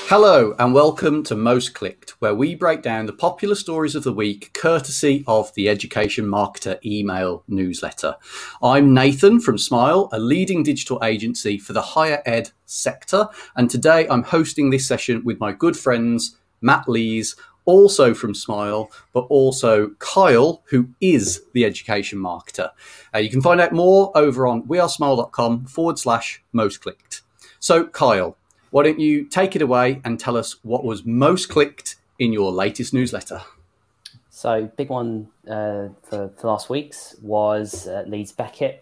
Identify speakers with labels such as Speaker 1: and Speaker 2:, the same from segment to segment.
Speaker 1: Hello and welcome to Most Clicked, where we break down the popular stories of the week courtesy of the Education Marketer email newsletter. I'm Nathan from Smile, a leading digital agency for the higher ed sector, and today I'm hosting this session with my good friends Matt Lees, also from Smile, but also Kyle, who is the Education Marketer. You can find out more over on wearesmile.com/most clicked. So Kyle, why don't you take it away and tell us what was most clicked in your latest newsletter?
Speaker 2: So big one for last week's was Leeds Beckett.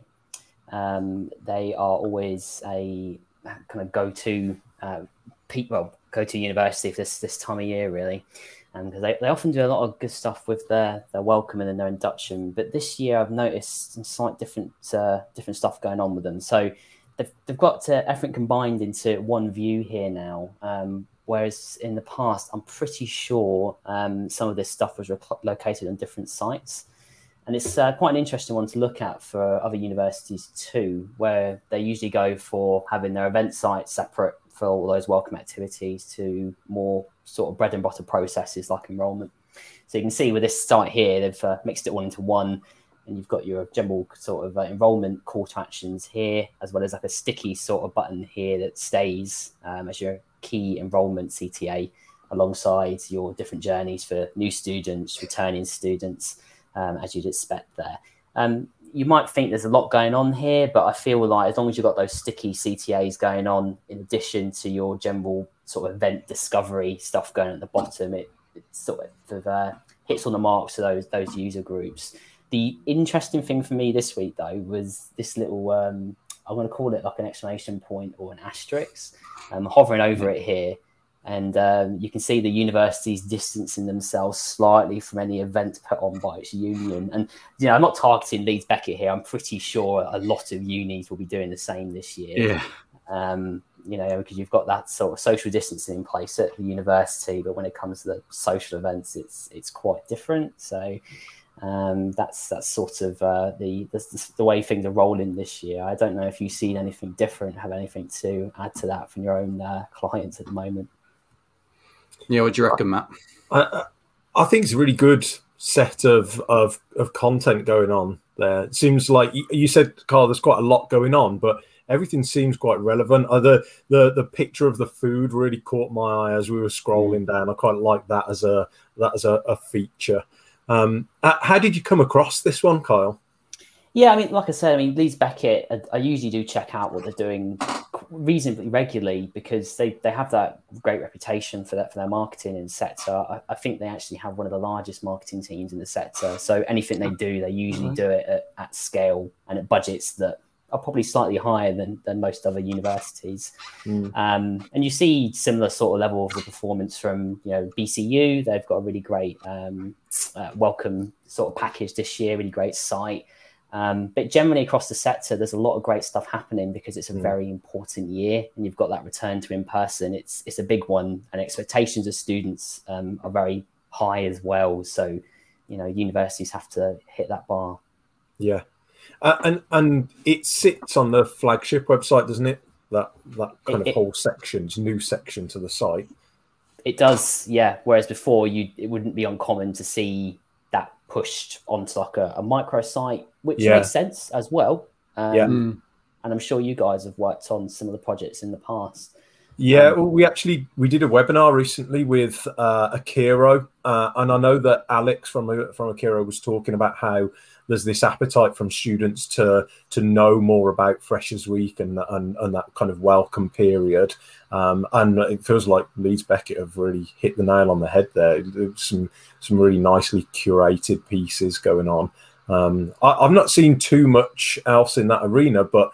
Speaker 2: They are always a kind of go-to university for this time of year, really. And because they often do a lot of good stuff with their welcoming and their induction. But this year I've noticed some slight different stuff going on with them. So they've got everything combined into one view here now, whereas in the past, I'm pretty sure some of this stuff was located on different sites. And it's quite an interesting one to look at for other universities too, where they usually go for having their event site separate for all those welcome activities to more sort of bread and butter processes like enrolment. So you can see with this site here, they've mixed it all into one. And you've got your general sort of enrollment call to actions here, as well as like a sticky sort of button here that stays as your key enrollment CTA alongside your different journeys for new students, returning students, as you'd expect there. You might think there's a lot going on here, but I feel like as long as you've got those sticky CTAs going on, in addition to your general sort of event discovery stuff going at the bottom, it sort of hits on the marks to those user groups. The interesting thing for me this week, though, was this little, I'm going to call it like an exclamation point or an asterisk. I'm hovering over it here. And you can see the universities distancing themselves slightly from any event put on by its union. And, I'm not targeting Leeds Beckett here. I'm pretty sure a lot of unis will be doing the same this year. Yeah. Because you've got that sort of social distancing in place at the university. But when it comes to the social events, it's quite different. So that's sort of the way things are rolling this year. I don't know if you've seen anything different, have anything to add to that from your own clients at the moment.
Speaker 1: Yeah, what do you reckon, Matt?
Speaker 3: I think it's a really good set of content going on there. It seems like you said, Carl, there's quite a lot going on, but everything seems quite relevant. The picture of the food really caught my eye as we were scrolling down. I quite like that as a feature. How did you come across this one, Kyle?
Speaker 2: Yeah, like I said, Leeds Beckett, I usually do check out what they're doing reasonably regularly because they have that great reputation for their marketing in the sector. I think they actually have one of the largest marketing teams in the sector. So anything they do, they usually do it at scale and at budgets that are probably slightly higher than most other universities. And you see similar sort of levels of performance from BCU. They've got a really great welcome sort of package this year, really great site. But generally across the sector, there's a lot of great stuff happening because it's a very important year and you've got that return to in-person. It's a big one and expectations of students are very high as well. So, universities have to hit that bar.
Speaker 3: Yeah. And it sits on the flagship website, doesn't it? That kind of whole new section to the site.
Speaker 2: It does, yeah. Whereas before, it wouldn't be uncommon to see that pushed onto like a microsite, which makes sense as well. And I'm sure you guys have worked on similar projects in the past.
Speaker 3: Yeah, well, we did a webinar recently with Akiro, and I know that Alex from Akiro was talking about how there's this appetite from students to know more about Freshers Week and that kind of welcome period, and it feels like Leeds Beckett have really hit the nail on the head there. There's some really nicely curated pieces going on. I've not seen too much else in that arena, but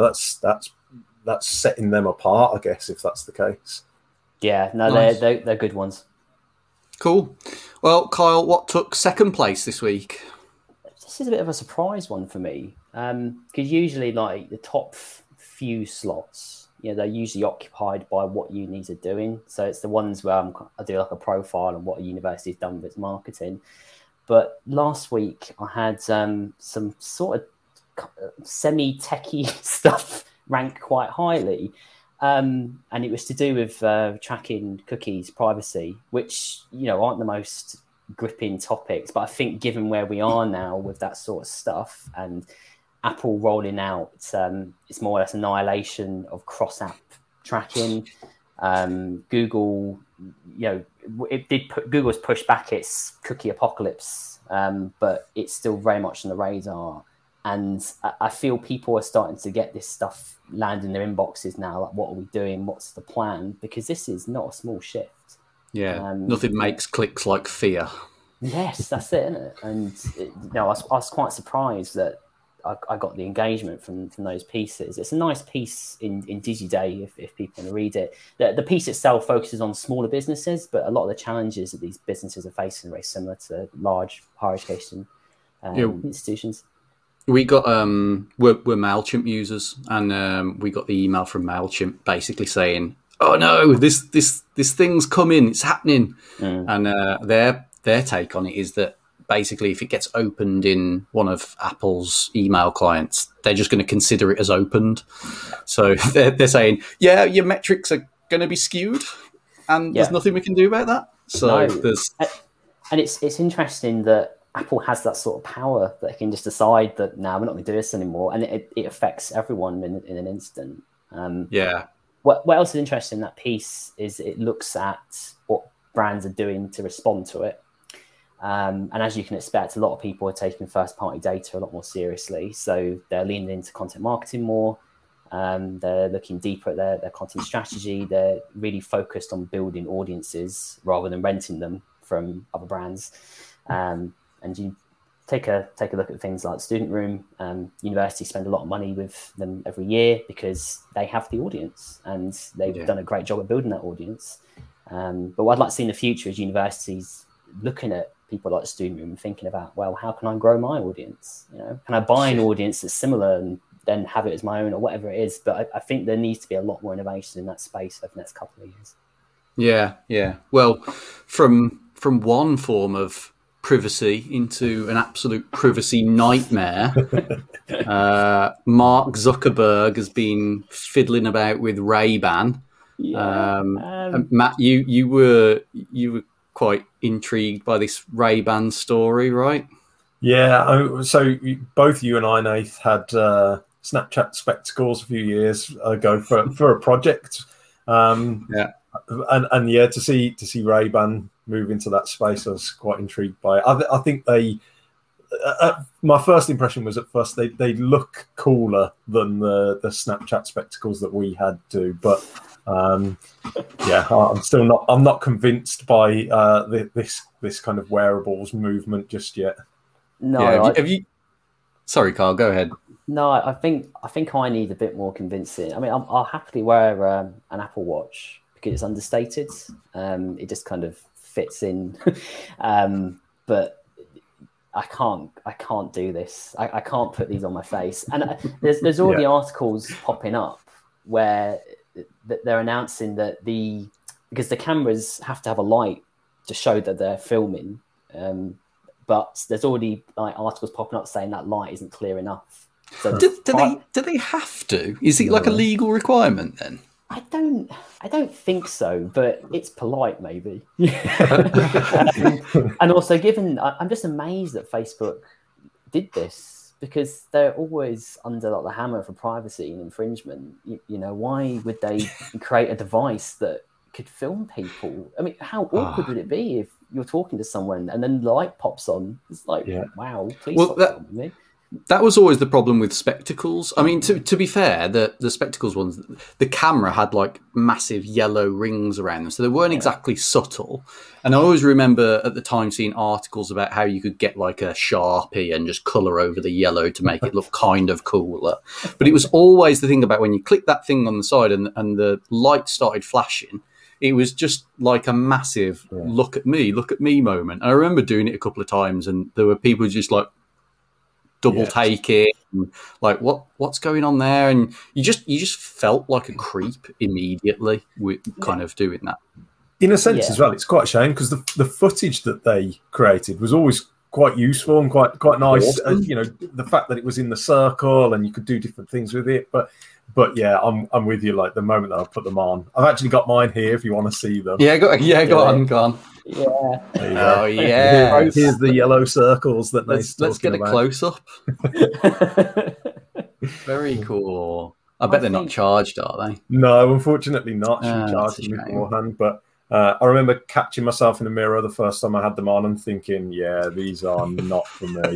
Speaker 3: that's setting them apart, I guess, if that's the case.
Speaker 2: Yeah, no, nice. They're good ones.
Speaker 1: Cool. Well, Kyle, what took second place this week?
Speaker 2: This is a bit of a surprise one for me, because usually, like the top few slots, they're usually occupied by what unis are doing. So it's the ones where I do like a profile on what a university's done with its marketing. But last week I had some sort of semi-techie stuff rank quite highly. and it was to do with tracking cookies privacy, which, you know, aren't the most gripping topics. But I think given where we are now with that sort of stuff and Apple rolling out, it's more or less annihilation of cross-app tracking. Google, you know, Google's pushed back its cookie apocalypse, but it's still very much on the radar. And I feel people are starting to get this stuff land in their inboxes now. Like, what are we doing? What's the plan? Because this is not a small shift.
Speaker 1: Yeah, nothing makes clicks like fear.
Speaker 2: Yes, that's it, isn't it? And you know, I was quite surprised that I got the engagement from those pieces. It's a nice piece in DigiDay if people want to read it. The piece itself focuses on smaller businesses, but a lot of the challenges that these businesses are facing are very similar to large higher education institutions.
Speaker 1: We got we're MailChimp users, and we got the email from MailChimp basically saying, "Oh no, this thing's coming, it's happening," and their take on it is that basically, if it gets opened in one of Apple's email clients, they're just going to consider it as opened. So they're saying, yeah, your metrics are going to be skewed, and there's nothing we can do about that. So
Speaker 2: and it's interesting that Apple has that sort of power that they can just decide that, we're not going to do this anymore, and it affects everyone in an instant. What else is interesting in that piece is it looks at what brands are doing to respond to it. And as you can expect, a lot of people are taking first-party data a lot more seriously. So they're leaning into content marketing more. They're looking deeper at their content strategy. They're really focused on building audiences rather than renting them from other brands. And you take a look at things like Student Room. Universities spend a lot of money with them every year because they have the audience, and they've done a great job at building that audience. But what I'd like to see in the future is universities looking at people like the Student Room and thinking about, well, how can I grow my audience? You know, can I buy an audience that's similar and then have it as my own, or whatever it is? But I think there needs to be a lot more innovation in that space over the next couple of years.
Speaker 1: Yeah. Well, from one form of privacy into an absolute privacy nightmare, Mark Zuckerberg has been fiddling about with Ray-Ban. Matt, you were quite intrigued by this Ray-Ban story, right?
Speaker 3: Yeah, so both you and I, Nath, had Snapchat spectacles a few years ago for a project. And to see Ray-Ban move into that space, I was quite intrigued by it. I think they. My first impression was, at first they look cooler than the Snapchat spectacles that we had to, but. I'm not convinced by this kind of wearables movement just yet.
Speaker 2: No,
Speaker 1: have you? Sorry, Carl, go ahead.
Speaker 2: No, I think I need a bit more convincing. I mean, I'll happily wear an Apple Watch because it's understated. It just kind of fits in, but I can't do this. I can't put these on my face. And there's already articles popping up where they're announcing that because the cameras have to have a light to show that they're filming, but there's already articles popping up saying that light isn't clear enough. So
Speaker 1: do they have to? Is it like a legal requirement then?
Speaker 2: I don't think so, but it's polite maybe. And also, I'm just amazed that Facebook did this, because they're always under the hammer for privacy and infringement. You know, why would they create a device that could film people? I mean, how awkward would it be if you're talking to someone and then the light pops on? It's like, wow, please stop filming me.
Speaker 1: That was always the problem with spectacles. I mean, to be fair, the spectacles ones, the camera had massive yellow rings around them, so they weren't exactly subtle. And I always remember at the time seeing articles about how you could get a Sharpie and just colour over the yellow to make it look kind of cooler. But it was always the thing about when you click that thing on the side and the light started flashing, it was just like a massive look at me moment. And I remember doing it a couple of times, and there were people just double take it, and what's going on there, and you just felt like a creep immediately with kind of doing that.
Speaker 3: In a sense as well, it's quite a shame because the footage that they created was always quite useful and quite nice.
Speaker 1: Awesome.
Speaker 3: You know, the fact that it was in the circle and you could do different things with it. But yeah, I'm with you. Like the moment that I put them on, I've actually got mine here. If you want to see them,
Speaker 1: Yeah, go on.
Speaker 2: Yeah.
Speaker 1: Go on.
Speaker 2: Yeah.
Speaker 1: Oh yeah.
Speaker 3: Here's the yellow circles that
Speaker 1: Let's get a
Speaker 3: about.
Speaker 1: close up. Very cool. I bet they're not
Speaker 2: think-
Speaker 1: charged, are they?
Speaker 3: No, unfortunately not. She
Speaker 1: That's
Speaker 3: charged
Speaker 1: a
Speaker 3: me
Speaker 1: shame.
Speaker 3: beforehand, but I remember catching myself in the mirror the first time I had them on and thinking, yeah, these are not for me.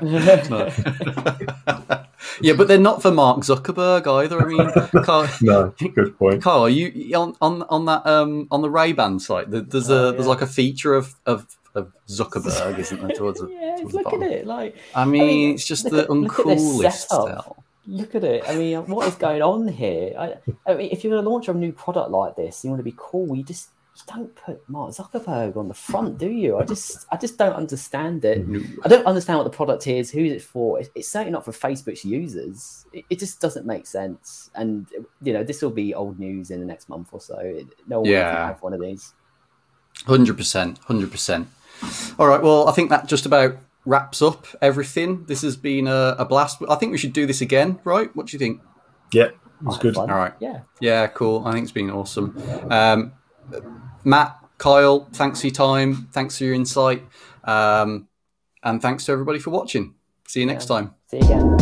Speaker 1: Yeah, but they're not for Mark Zuckerberg either. I mean, Carl,
Speaker 3: No, good point.
Speaker 1: Carl, are you on that on the Ray-Ban site? There's like a feature of Zuckerberg, isn't there? Towards
Speaker 2: Yeah,
Speaker 1: towards the
Speaker 2: look at
Speaker 1: bottom.
Speaker 2: it. Like,
Speaker 1: I mean, it's just
Speaker 2: look
Speaker 1: the
Speaker 2: at- look at this
Speaker 1: uncoolest
Speaker 2: setup.
Speaker 1: style.
Speaker 2: Look at it. I mean, what is going on here? I mean, if you're going to launch a new product like this, you want to be cool. You don't put Mark Zuckerberg on the front, do you? I just don't understand it.
Speaker 1: No.
Speaker 2: I don't understand what the product is, who's it for. It's certainly not for Facebook's users. It just doesn't make sense. And you know, this will be old news in the next month or so. No one will have one of these.
Speaker 1: 100%. All right. Well, I think that just about wraps up everything. This has been a blast. I think we should do this again, right? What do you think?
Speaker 3: Yeah, it was good.
Speaker 2: Fun.
Speaker 1: All right.
Speaker 2: Yeah.
Speaker 1: Cool. I think it's been awesome. Matt, Kyle, thanks for your time. Thanks for your insight. And thanks to everybody for watching. See you next time.
Speaker 2: See you again.